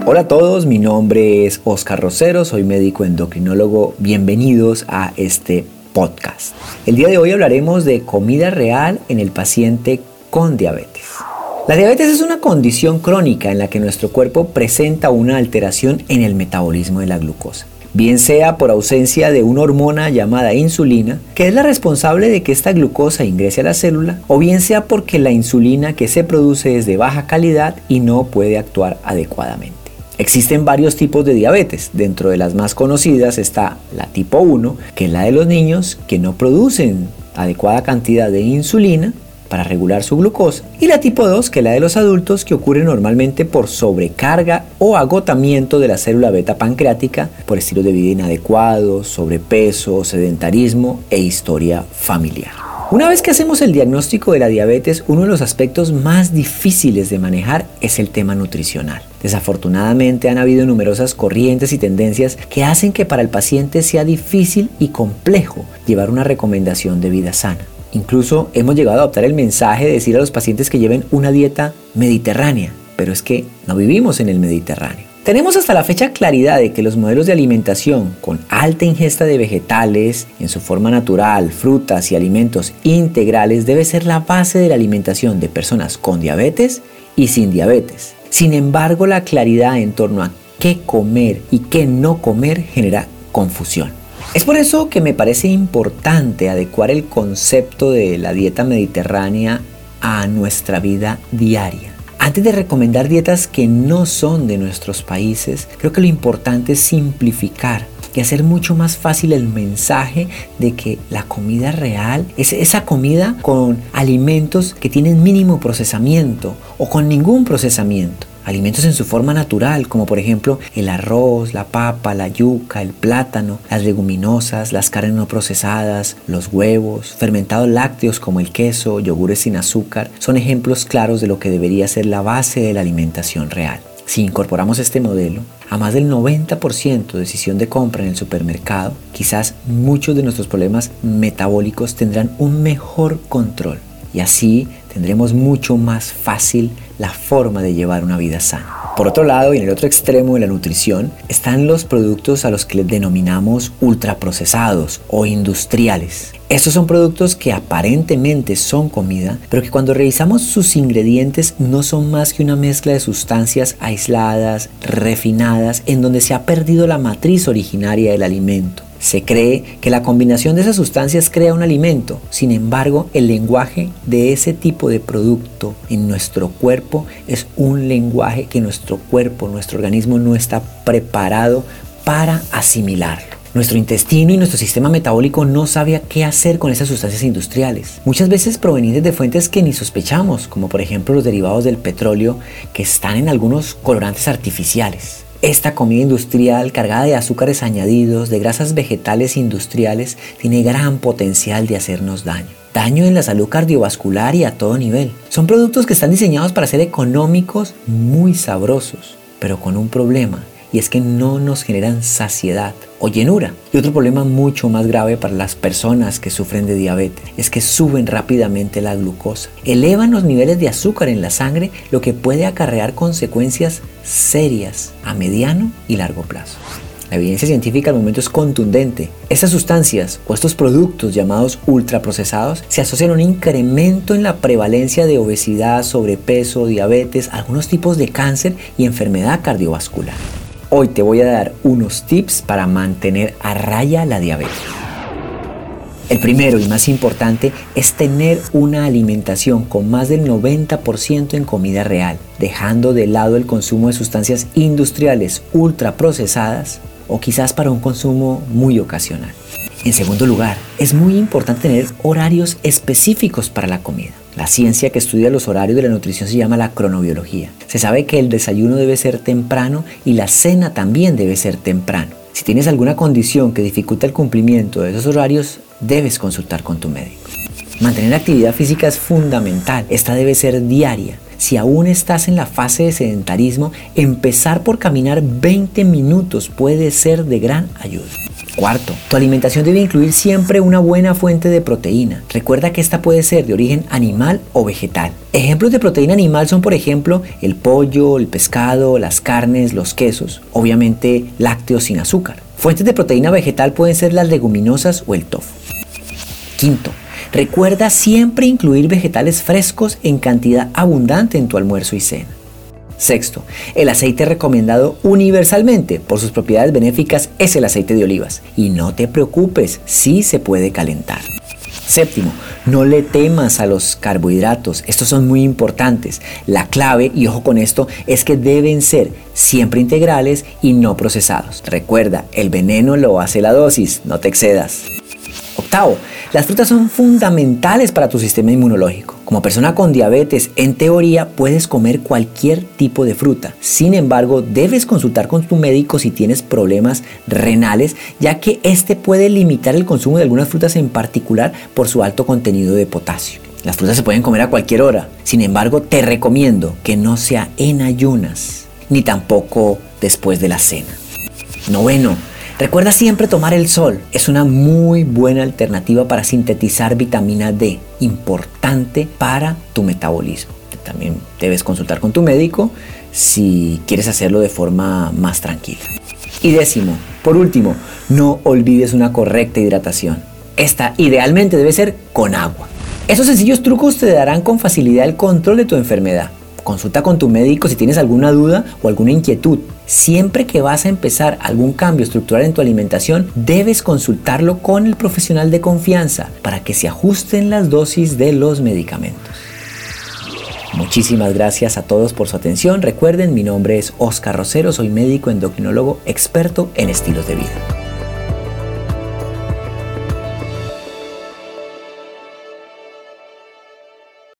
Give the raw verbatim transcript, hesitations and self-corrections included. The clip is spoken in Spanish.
Hola a todos, mi nombre es Oscar Rosero, soy médico endocrinólogo. Bienvenidos a este podcast. El día de hoy hablaremos de comida real en el paciente con diabetes. La diabetes es una condición crónica en la que nuestro cuerpo presenta una alteración en el metabolismo de la glucosa. Bien sea por ausencia de una hormona llamada insulina, que es la responsable de que esta glucosa ingrese a la célula, o bien sea porque la insulina que se produce es de baja calidad y no puede actuar adecuadamente. Existen varios tipos de diabetes. Dentro de las más conocidas está la tipo uno, que es la de los niños que no producen adecuada cantidad de insulina para regular su glucosa, y la tipo dos, que es la de los adultos, que ocurre normalmente por sobrecarga o agotamiento de la célula beta pancreática por estilo de vida inadecuado, sobrepeso, sedentarismo e historia familiar. Una vez que hacemos el diagnóstico de la diabetes, uno de los aspectos más difíciles de manejar es el tema nutricional. Desafortunadamente han habido numerosas corrientes y tendencias que hacen que para el paciente sea difícil y complejo llevar una recomendación de vida sana. Incluso hemos llegado a adoptar el mensaje de decir a los pacientes que lleven una dieta mediterránea, pero es que no vivimos en el Mediterráneo. Tenemos hasta la fecha claridad de que los modelos de alimentación con alta ingesta de vegetales en su forma natural, frutas y alimentos integrales debe ser la base de la alimentación de personas con diabetes y sin diabetes. Sin embargo, la claridad en torno a qué comer y qué no comer genera confusión. Es por eso que me parece importante adecuar el concepto de la dieta mediterránea a nuestra vida diaria. Antes de recomendar dietas que no son de nuestros países, creo que lo importante es simplificar y hacer mucho más fácil el mensaje de que la comida real es esa comida con alimentos que tienen mínimo procesamiento o con ningún procesamiento. Alimentos en su forma natural, como por ejemplo el arroz, la papa, la yuca, el plátano, las leguminosas, las carnes no procesadas, los huevos, fermentados lácteos como el queso, yogures sin azúcar, son ejemplos claros de lo que debería ser la base de la alimentación real. Si incorporamos este modelo a más del noventa por ciento de decisión de compra en el supermercado, quizás muchos de nuestros problemas metabólicos tendrán un mejor control. Y así tendremos mucho más fácil la forma de llevar una vida sana. Por otro lado, y en el otro extremo de la nutrición, están los productos a los que les denominamos ultraprocesados o industriales. Estos son productos que aparentemente son comida, pero que cuando revisamos sus ingredientes no son más que una mezcla de sustancias aisladas, refinadas, en donde se ha perdido la matriz originaria del alimento. Se cree que la combinación de esas sustancias crea un alimento. Sin embargo, el lenguaje de ese tipo de producto en nuestro cuerpo es un lenguaje que nuestro cuerpo, nuestro organismo no está preparado para asimilarlo. Nuestro intestino y nuestro sistema metabólico no sabe qué hacer con esas sustancias industriales, muchas veces provenientes de fuentes que ni sospechamos, como por ejemplo los derivados del petróleo que están en algunos colorantes artificiales. Esta comida industrial cargada de azúcares añadidos, de grasas vegetales industriales, tiene gran potencial de hacernos daño. Daño en la salud cardiovascular y a todo nivel. Son productos que están diseñados para ser económicos, muy sabrosos, pero con un problema, y es que no nos generan saciedad o llenura. Y otro problema mucho más grave para las personas que sufren de diabetes es que suben rápidamente la glucosa, elevan los niveles de azúcar en la sangre, lo que puede acarrear consecuencias serias a mediano y largo plazo. La evidencia científica al momento es contundente. Estas sustancias o estos productos llamados ultraprocesados se asocian a un incremento en la prevalencia de obesidad, sobrepeso, diabetes, algunos tipos de cáncer y enfermedad cardiovascular. Hoy te voy a dar unos tips para mantener a raya la diabetes. El primero y más importante es tener una alimentación con más del noventa por ciento en comida real, dejando de lado el consumo de sustancias industriales ultraprocesadas o quizás para un consumo muy ocasional. En segundo lugar, es muy importante tener horarios específicos para la comida. La ciencia que estudia los horarios de la nutrición se llama la cronobiología. Se sabe que el desayuno debe ser temprano y la cena también debe ser temprano. Si tienes alguna condición que dificulta el cumplimiento de esos horarios, debes consultar con tu médico. Mantener actividad física es fundamental. Esta debe ser diaria. Si aún estás en la fase de sedentarismo, empezar por caminar veinte minutos puede ser de gran ayuda. Cuarto, tu alimentación debe incluir siempre una buena fuente de proteína. Recuerda que esta puede ser de origen animal o vegetal. Ejemplos de proteína animal son, por ejemplo, el pollo, el pescado, las carnes, los quesos, obviamente lácteos sin azúcar. Fuentes de proteína vegetal pueden ser las leguminosas o el tofu. Quinto, recuerda siempre incluir vegetales frescos en cantidad abundante en tu almuerzo y cena. Sexto, el aceite recomendado universalmente por sus propiedades benéficas es el aceite de olivas. Y no te preocupes, sí se puede calentar. Séptimo, no le temas a los carbohidratos, estos son muy importantes. La clave, y ojo con esto, es que deben ser siempre integrales y no procesados. Recuerda, el veneno lo hace la dosis, no te excedas. Octavo, las frutas son fundamentales para tu sistema inmunológico. Como persona con diabetes, en teoría puedes comer cualquier tipo de fruta. Sin embargo, debes consultar con tu médico si tienes problemas renales, ya que este puede limitar el consumo de algunas frutas en particular por su alto contenido de potasio. Las frutas se pueden comer a cualquier hora. Sin embargo, te recomiendo que no sea en ayunas, ni tampoco después de la cena. Noveno, recuerda siempre tomar el sol. Es una muy buena alternativa para sintetizar vitamina D, importante para tu metabolismo. También debes consultar con tu médico si quieres hacerlo de forma más tranquila. Y décimo, por último, no olvides una correcta hidratación. Esta idealmente debe ser con agua. Esos sencillos trucos te darán con facilidad el control de tu enfermedad. Consulta con tu médico si tienes alguna duda o alguna inquietud. Siempre que vas a empezar algún cambio estructural en tu alimentación, debes consultarlo con el profesional de confianza para que se ajusten las dosis de los medicamentos. Muchísimas gracias a todos por su atención. Recuerden, mi nombre es Oscar Rosero, soy médico endocrinólogo experto en estilos de vida.